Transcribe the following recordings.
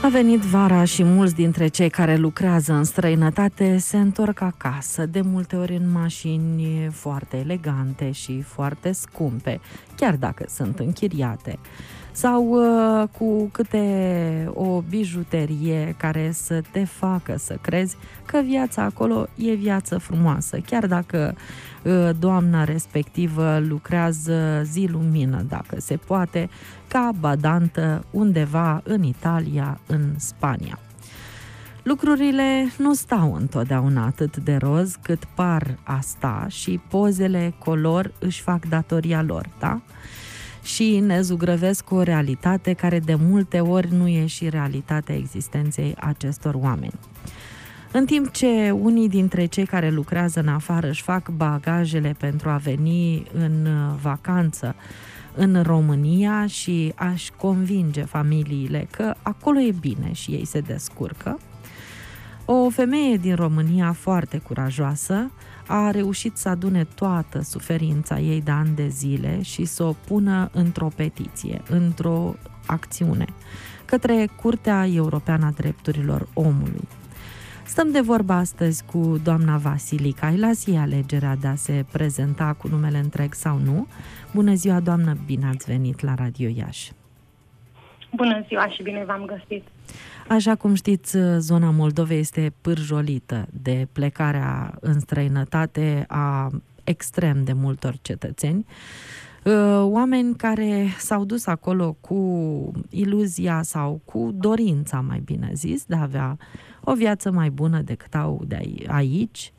A venit vara și mulți dintre cei care lucrează în străinătate se întorc acasă, de multe ori în mașini foarte elegante și foarte scumpe, chiar dacă sunt închiriate, sau cu câte o bijuterie care să te facă să crezi că viața acolo e viață frumoasă, chiar dacă doamna respectivă lucrează zi lumină, dacă se poate, ca badantă undeva în Italia, în Spania. Lucrurile nu stau întotdeauna atât de roz cât par a sta și pozele color își fac datoria lor, da? Și ne zugrăvesc o realitate care de multe ori nu e și realitatea existenței acestor oameni. În timp ce unii dintre cei care lucrează în afară își fac bagajele pentru a veni în vacanță în România și a-și convinge familiile că acolo e bine și ei se descurcă, o femeie din România foarte curajoasă a reușit să adune toată suferința ei de ani de zile și să o pună într-o petiție, într-o acțiune, către Curtea Europeană a Drepturilor Omului. Stăm de vorbă astăzi cu doamna Vasilica. Îi las ei alegerea de a se prezenta cu numele întreg sau nu. Bună ziua, doamnă, bine ați venit la Radio Iași. Bună ziua și bine v-am găsit. Așa cum știți, zona Moldovei este pârjolită de plecarea în străinătate a extrem de multor cetățeni. Oameni care s-au dus acolo cu iluzia sau cu dorința, mai bine zis, de a avea o viață mai bună decât au de aici.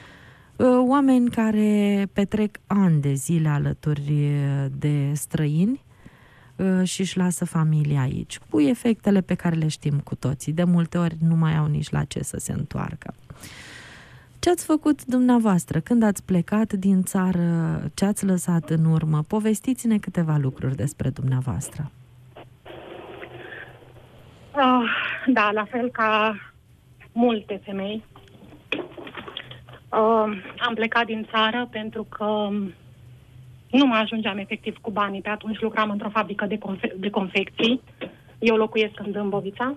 Oameni care petrec ani de zile alături de străini și își lasă familia aici, cu efectele pe care le știm cu toții. De multe ori nu mai au nici la ce să se întoarcă. Ce ați făcut dumneavoastră când ați plecat din țară? Ce ați lăsat în urmă? Povestiți-ne câteva lucruri despre dumneavoastră. Da, la fel ca multe femei. Am plecat din țară pentru că nu mai ajungeam efectiv cu banii. Pe atunci lucram într-o fabrică de confecții. Eu locuiesc în Dâmbovița.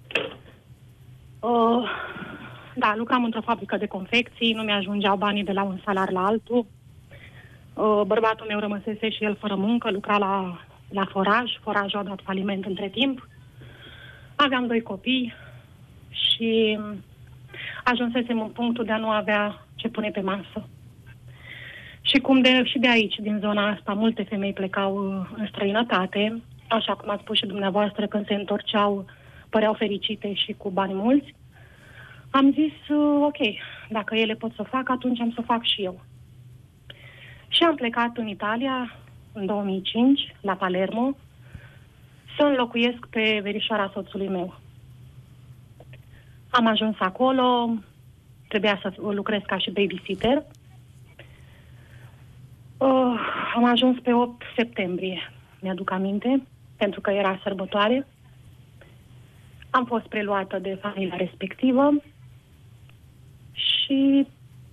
Da, lucram într-o fabrică de confecții, nu mi-ajungeau banii de la un salar la altul. Bărbatul meu rămăsese și el fără muncă, lucra la foraj. Forajul a dat faliment între timp. Aveam 2 copii și ajunsesem în punctul de a nu avea ce pune pe masă. Și cum și de aici, din zona asta, multe femei plecau în străinătate, așa cum ați spus și dumneavoastră, când se întorceau, păreau fericite și cu bani mulți. Am zis, ok, dacă ele pot să fac, atunci am să fac și eu. Și am plecat în Italia, în 2005, la Palermo, să înlocuiesc pe verișoara soțului meu. Am ajuns acolo, trebuia să lucrez ca și babysitter. Am ajuns pe 8 septembrie, mi-aduc aminte, pentru că era sărbătoare. Am fost preluată de familia respectivă și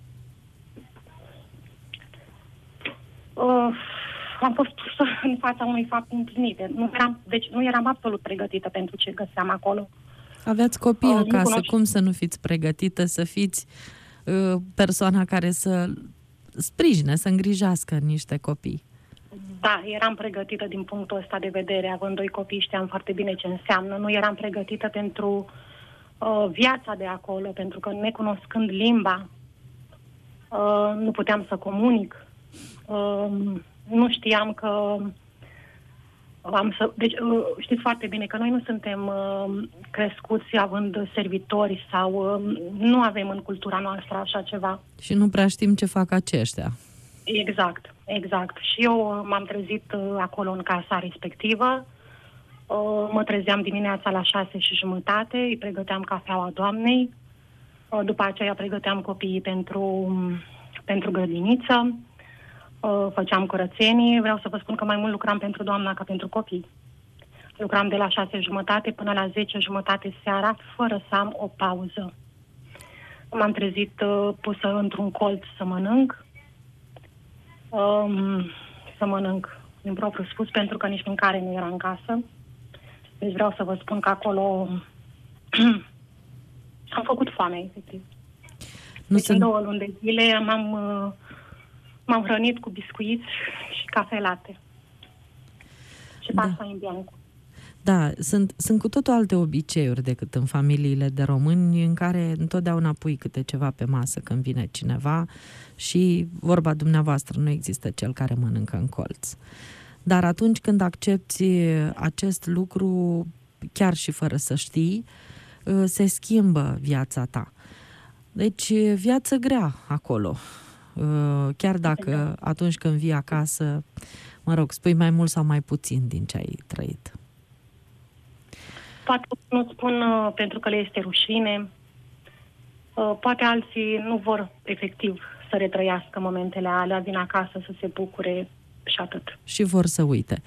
am fost pusă în fața unui fapt împlinite. Nu eram absolut pregătită pentru ce găseam acolo. Aveați copii acasă, cum să nu fiți pregătită să fiți persoana care să sprijine, să îngrijească niște copii? Da, eram pregătită din punctul ăsta de vedere. Având 2 copii, știam foarte bine ce înseamnă. Nu eram pregătită pentru viața de acolo, pentru că necunoscând limba, nu puteam să comunic. Nu știam că Deci știți foarte bine că noi nu suntem crescuți având servitori sau nu avem în cultura noastră așa ceva. Și nu prea știm ce fac aceștia. Exact. Și eu m-am trezit acolo în casa respectivă. Mă trezeam dimineața la 6:30, îi pregăteam cafeaua doamnei. După aceea pregăteam copiii pentru grădiniță. Făceam curățenii. Vreau să vă spun că mai mult lucram pentru doamna ca pentru copii. Lucram de la 6:30 până la 10:30 seara, fără să am o pauză. M-am trezit pusă într-un colț să mănânc. Să mănânc din propriu spus, pentru că nici mâncare nu era în casă. Deci vreau să vă spun că acolo am făcut foame, efectiv. Deci în 2 luni de zile m-am hrănit cu biscuiți și cafe latte. Și pasta în bianco. Da, sunt cu totul alte obiceiuri decât în familiile de români, în care întotdeauna pui câte ceva pe masă când vine cineva și, vorba dumneavoastră, nu există cel care mănâncă în colț. Dar atunci când accepti acest lucru, chiar și fără să știi, se schimbă viața ta. Deci, viață grea acolo. Chiar dacă atunci când vii acasă, mă rog, spui mai mult sau mai puțin din ce ai trăit. Poate nu spun pentru că le este rușine, poate alții nu vor efectiv să retrăiască momentele alea, vin acasă să se bucure și atât. Și vor să uite.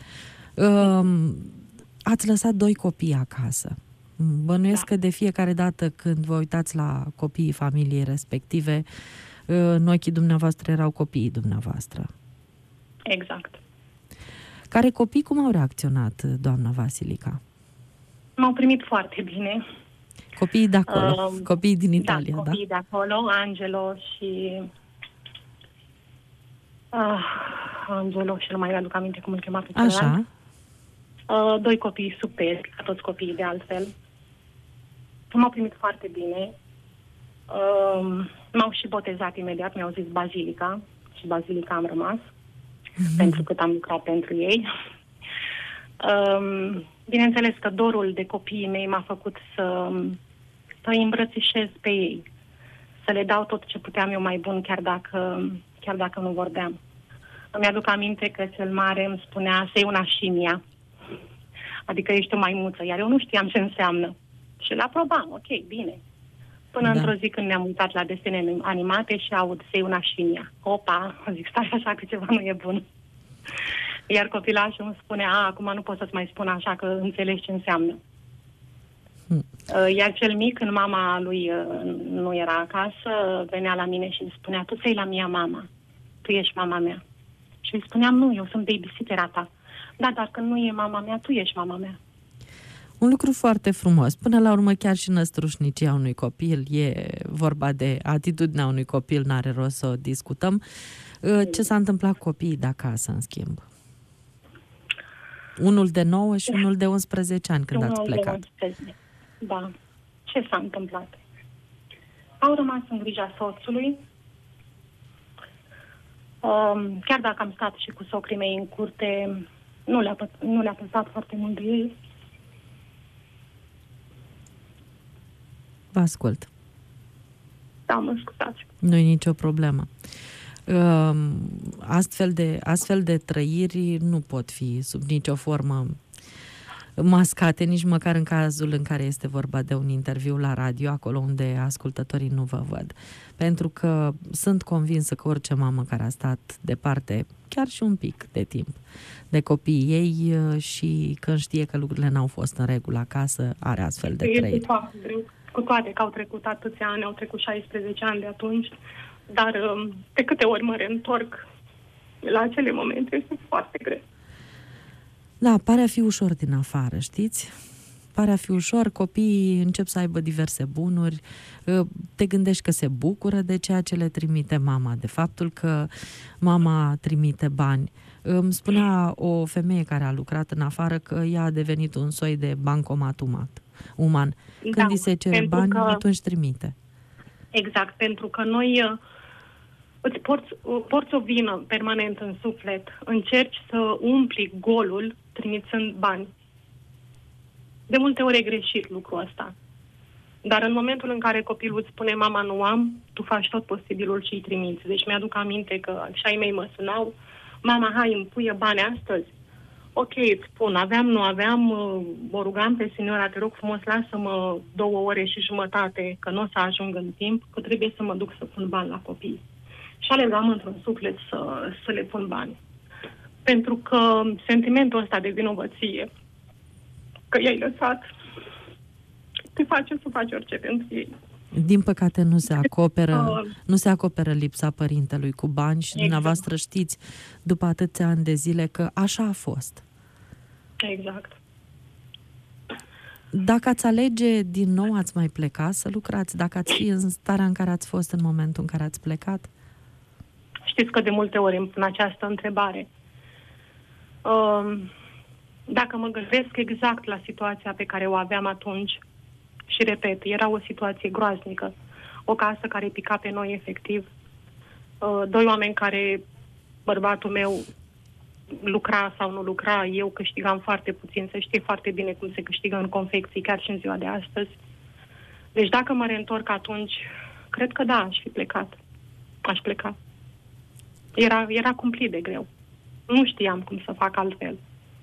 Ați lăsat 2 copii acasă. Bănuiesc că de fiecare dată când vă uitați la copiii familiei respective, în ochii dumneavoastră erau copiii dumneavoastră. Exact. Care copii cum au reacționat, doamna Vasilica? M-au primit foarte bine. Copiii de acolo, copiii din Italia, da? Copiii de acolo, Angelo și... Angelo, și nu mai aduc aminte cum îl chema pe celălalt. Așa. 2 copii superbi, ca toți copiii de altfel. M-au primit foarte bine. M-au și botezat imediat, mi-au zis Basilica și Basilica am rămas, pentru că am lucrat pentru ei. Bineînțeles că dorul de copiii mei m-a făcut să îi îmbrățișez pe ei, să le dau tot ce puteam eu mai bun, chiar dacă nu vorbeam. Îmi aduc aminte că cel mare îmi spunea, sei una scimmia, adică ești o maimuță, iar eu nu știam ce înseamnă. Și l-aprobam, ok, bine. Până într-o zi când ne-am uitat la desene animate și aud, sei una scimmia. Opa, zic, stai așa că ceva nu e bun. Iar copilașul îmi spune, acum nu pot să-ți mai spun așa că înțelegi ce înseamnă. Iar cel mic, când mama lui nu era acasă, venea la mine și îmi spunea, tu sei la mia mama, tu ești mama mea. Și îi spuneam, nu, eu sunt babysittera ta. Da, dar când nu e mama mea, tu ești mama mea. Un lucru foarte frumos. Până la urmă, chiar și năstrușnicia unui copil, e vorba de atitudinea unui copil, n-are rost să o discutăm. Ce s-a întâmplat cu copiii de acasă, în schimb? Unul de 9 și unul de 11 ani când ați plecat. Da. Ce s-a întâmplat? Au rămas în grija soțului. Chiar dacă am stat și cu socrii mei în curte, nu le-a păsat foarte mult de ei. Vă ascult. Da, mă scuzați. Nu-i nicio problemă. Astfel de trăiri nu pot fi sub nicio formă mascate, nici măcar în cazul în care este vorba de un interviu la radio, acolo unde ascultătorii nu vă văd. Pentru că sunt convinsă că orice mamă care a stat departe, chiar și un pic de timp, de copiii ei și când știe că lucrurile n-au fost în regulă acasă, are astfel de trăiri. Cu toate că au trecut atâția ani, au trecut 16 ani de atunci, dar de câte ori mă reîntorc la acele momente, este foarte greu. Da, pare a fi ușor din afară, știți? Pare a fi ușor, copiii încep să aibă diverse bunuri, te gândești că se bucură de ceea ce le trimite mama, de faptul că mama trimite bani. Îmi spunea o femeie care a lucrat în afară că ea a devenit un soi de bancomat uman. Când îi se cere bani, atunci trimite. Exact, pentru că noi îți porți o vină permanent în suflet, încerci să umpli golul trimițând bani. De multe ori e greșit lucrul ăsta. Dar în momentul în care copilul îți spune mama nu am, tu faci tot posibilul și îi trimiți. Deci mi-aduc aminte că și ai mei mă sunau, mama, hai, îmi puie bani astăzi. Ok, îți spun, aveam, nu aveam, o rugam pe signora, te rog frumos, lasă-mă 2 ore și jumătate, că nu o să ajung în timp, că trebuie să mă duc să pun bani la copii. Și alegam într-un suflet să le pun bani. Pentru că sentimentul ăsta de vinovăție, că i-ai lăsat, te face să faci orice pentru ei. Din păcate nu se acoperă lipsa părintelui cu bani și dumneavoastră știți după atâția ani de zile că așa a fost. Exact. Dacă ați alege din nou, ați mai pleca să lucrați? Dacă ați fi în starea în care ați fost în momentul în care ați plecat? Știți că de multe ori îmi pun această întrebare. Dacă mă gândesc exact la situația pe care o aveam atunci, și repet, era o situație groaznică, o casă care pica pe noi efectiv, doi oameni care, bărbatul meu lucra sau nu lucra, eu câștigam foarte puțin, se știe foarte bine cum se câștigă în confecții, chiar și în ziua de astăzi. Deci dacă mă reîntorc atunci, cred că da, aș fi plecat. Aș pleca. Era cumplit de greu. Nu știam cum să fac altfel.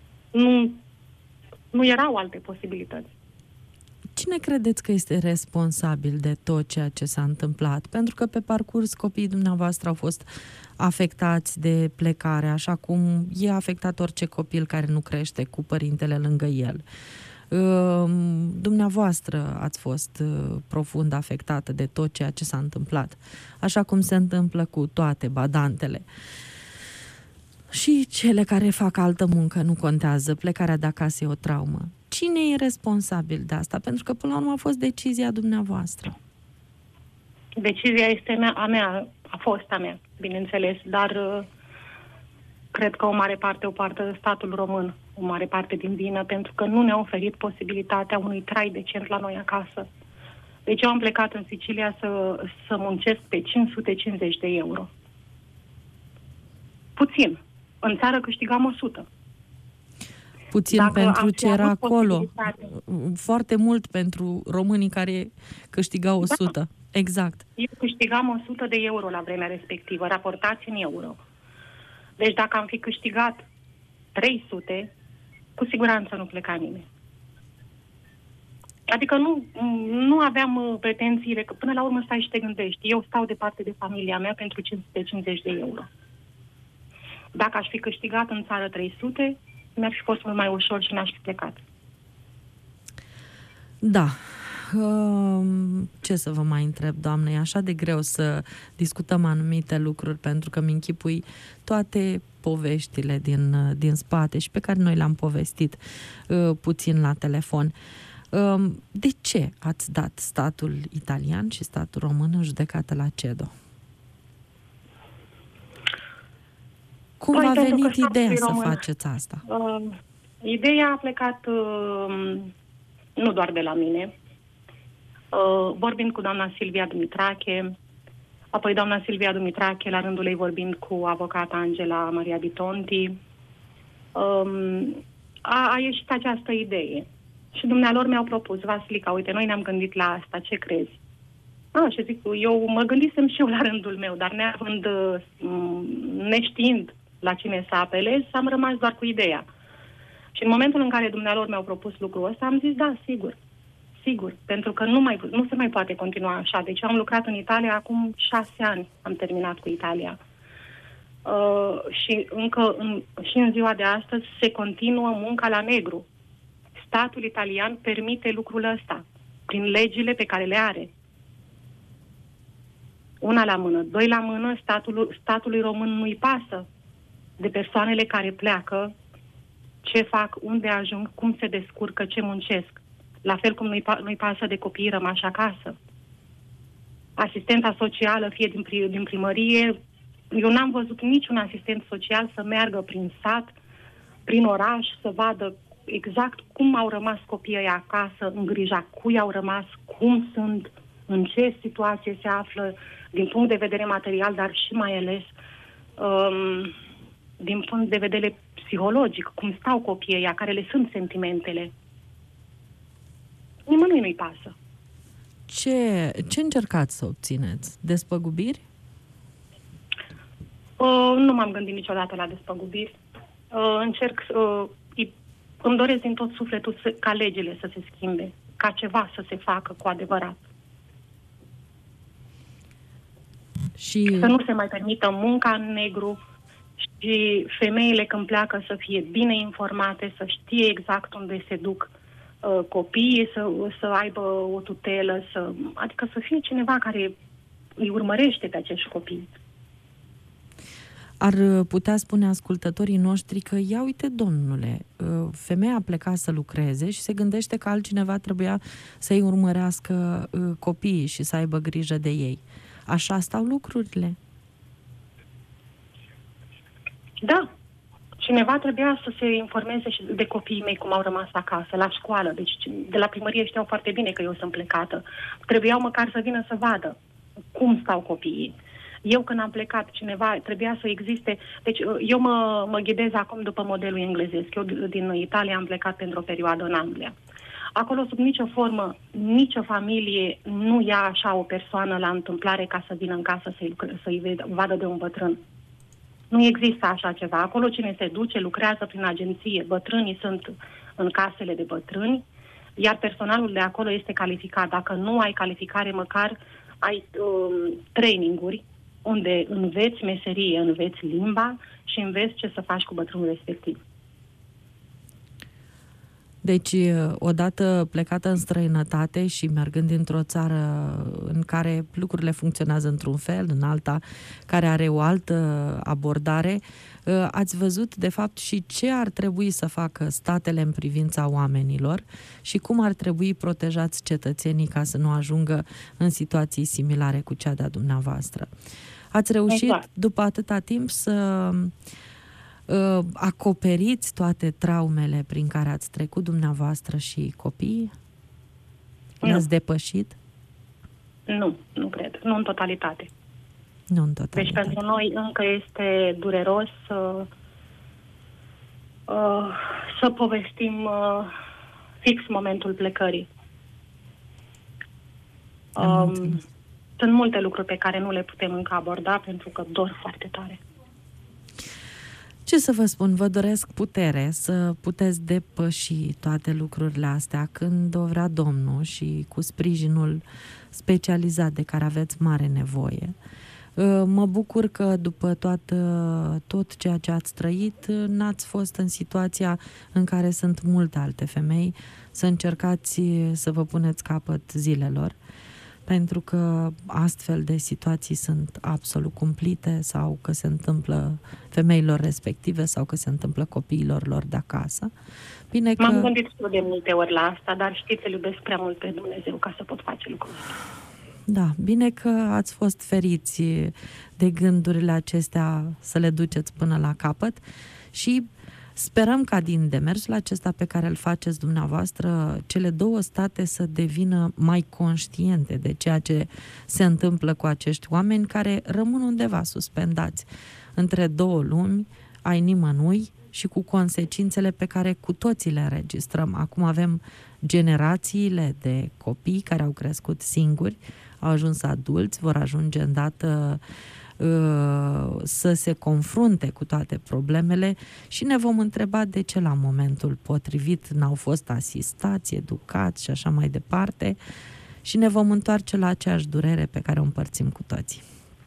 Nu erau alte posibilități. Cine credeți că este responsabil de tot ceea ce s-a întâmplat? Pentru că pe parcurs copiii dumneavoastră au fost afectați de plecare, așa cum e afectat orice copil care nu crește cu părintele lângă el. Dumneavoastră ați fost profund afectată de tot ceea ce s-a întâmplat, așa cum se întâmplă cu toate badantele. Și cele care fac altă muncă, nu contează, plecarea de acasă e o traumă. Cine e responsabil de asta? Pentru că până la urmă a fost decizia dumneavoastră. Decizia este a mea, a fost a mea, bineînțeles, dar cred că o mare parte o poartă statul român, o mare parte din vină, pentru că nu ne-a oferit posibilitatea unui trai decent la noi acasă. Deci eu am plecat în Sicilia să muncesc pe 550 de euro. Puțin. În țară câștigam 100. Puțin dacă pentru ce era acolo. Foarte mult pentru românii care câștigau 100. Da. Exact. Eu câștigam 100 de euro la vremea respectivă, raportați în euro. Deci dacă am fi câștigat 300, cu siguranță nu pleca nimeni. Adică nu aveam pretențiile, că până la urmă stai și te gândești. Eu stau departe de familia mea pentru 550 de euro. Dacă aș fi câștigat în țară 300, mi-ar fi fost mult mai ușor și n-aș fi plecat. Da. Ce să vă mai întreb, doamne, e așa de greu să discutăm anumite lucruri, pentru că mi închipui toate poveștile din spate și pe care noi le-am povestit puțin la telefon. De ce ați dat statul italian și statul român în judecată la CEDO? Cum v-a venit ideea să faceți asta? Ideea a plecat nu doar de la mine. Vorbind cu doamna Silvia Dumitrache, apoi doamna Silvia Dumitrache, la rândul ei vorbind cu avocata Angela Maria Bitonti, a ieșit această idee. Și dumnealor mi-au propus, Vasilica, uite, noi ne-am gândit la asta, ce crezi? Și zic, eu mă gândisem și eu la rândul meu, dar neștiind la cine să apelez, am rămas doar cu ideea. Și în momentul în care dumnealor mi-au propus lucrul ăsta, am zis, da, sigur, pentru că nu se mai poate continua așa. Deci am lucrat în Italia acum 6 ani, am terminat cu Italia. Și încă și în ziua de astăzi se continuă munca la negru. Statul italian permite lucrul ăsta, prin legile pe care le are. Una la mână. Doi la mână, statului român nu-i pasă de persoanele care pleacă, ce fac, unde ajung, cum se descurcă, ce muncesc. La fel cum nu-i pasă de copiii rămași acasă. Asistența socială, fie din primărie, eu n-am văzut niciun asistent social să meargă prin sat, prin oraș, să vadă exact cum au rămas copiii acasă, în grija cui au rămas, cum sunt, în ce situație se află, din punct de vedere material, dar și mai ales din punct de vedere psihologic, cum stau copiii, care le sunt sentimentele. Nimănui nu-i pasă. Ce încercați să obțineți? Despăgubiri? Nu m-am gândit niciodată la despăgubiri. Îmi doresc din tot sufletul ca legile să se schimbe, ca ceva să se facă cu adevărat. Și să nu se mai permită munca în negru și femeile când pleacă să fie bine informate, să știe exact unde se duc copiii, să aibă o tutelă, adică să fie cineva care îi urmărește pe acești copii. Ar putea spune ascultătorii noștri că, ia uite, domnule, femeia a plecat să lucreze și se gândește că altcineva trebuia să-i urmărească copiii și să aibă grijă de ei. Așa stau lucrurile? Da. Cineva trebuia să se informeze și de copiii mei cum au rămas acasă, la școală. Deci de la primărie știau foarte bine că eu sunt plecată. Trebuiau măcar să vină să vadă cum stau copiii. Eu când am plecat, cineva trebuia să existe... Deci eu mă ghidez acum după modelul englezesc. Eu din Italia am plecat pentru o perioadă în Anglia. Acolo, sub nicio formă, nicio familie nu ia așa o persoană la întâmplare ca să vină în casă să-i vadă de un bătrân. Nu există așa ceva. Acolo cine se duce, lucrează prin agenție. Bătrânii sunt în casele de bătrâni, iar personalul de acolo este calificat. Dacă nu ai calificare, măcar ai traininguri unde înveți meserie, înveți limba și înveți ce să faci cu bătrânul respectiv. Deci, odată plecată în străinătate și mergând dintr-o țară în care lucrurile funcționează într-un fel, în alta care are o altă abordare, ați văzut, de fapt, și ce ar trebui să facă statele în privința oamenilor și cum ar trebui protejați cetățenii ca să nu ajungă în situații similare cu cea de-a dumneavoastră. Ați reușit, exact, după atâta timp, să acoperiți toate traumele prin care ați trecut dumneavoastră și copiii? Le-ați depășit? Nu cred. Nu în totalitate. Nu în totalitate. Deci pentru noi încă este dureros să povestim fix momentul plecării. Sunt multe lucruri pe care nu le putem încă aborda pentru că dor foarte tare. Ce să vă spun, vă doresc putere să puteți depăși toate lucrurile astea când o vrea Domnul și cu sprijinul specializat de care aveți mare nevoie. Mă bucur că după tot ceea ce ați trăit, n-ați fost în situația în care sunt multe alte femei, să încercați să vă puneți capăt zilelor, pentru că astfel de situații sunt absolut cumplite sau că se întâmplă femeilor respective sau că se întâmplă copiilor lor de acasă. Bine că... M-am gândit de multe ori la asta, dar știți, îl iubesc prea mult pe Dumnezeu ca să pot face lucrul ăsta. Da, bine că ați fost feriți de gândurile acestea să le duceți până la capăt și sperăm ca din demersul acesta pe care îl faceți dumneavoastră, cele două state să devină mai conștiente de ceea ce se întâmplă cu acești oameni care rămân undeva suspendați între două lumi, ai nimănui și cu consecințele pe care cu toții le înregistrăm. Acum avem generațiile de copii care au crescut singuri, au ajuns adulți, vor ajunge îndată să se confrunte cu toate problemele și ne vom întreba de ce la momentul potrivit n-au fost asistați, educați și așa mai departe și ne vom întoarce la aceeași durere pe care o împărțim cu toții.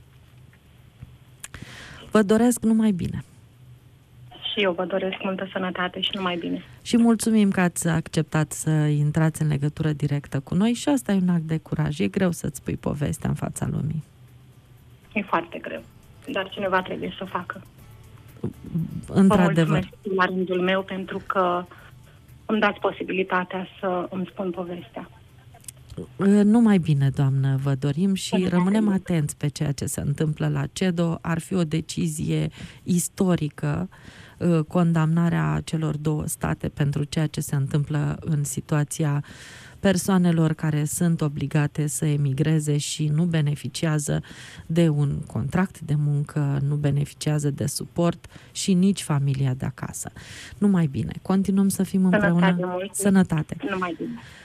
Vă doresc numai bine! Și eu vă doresc multă sănătate și numai bine. Și mulțumim că ați acceptat să intrați în legătură directă cu noi și asta e un act de curaj. E greu să-ți spui povestea în fața lumii. E foarte greu, dar cineva trebuie să o facă. Într-adevăr. Vă mulțumesc la rândul meu pentru că îmi dați posibilitatea să îmi spun povestea. Numai bine, doamnă, vă dorim și rămânem atenți pe ceea ce se întâmplă la CEDO. Ar fi o decizie istorică, condamnarea celor două state pentru ceea ce se întâmplă în situația persoanelor care sunt obligate să emigreze și nu beneficiază de un contract de muncă, nu beneficiază de suport și nici familia de acasă. Numai bine. Continuăm să fim împreună. Sănătate. Sănătate. Numai bine.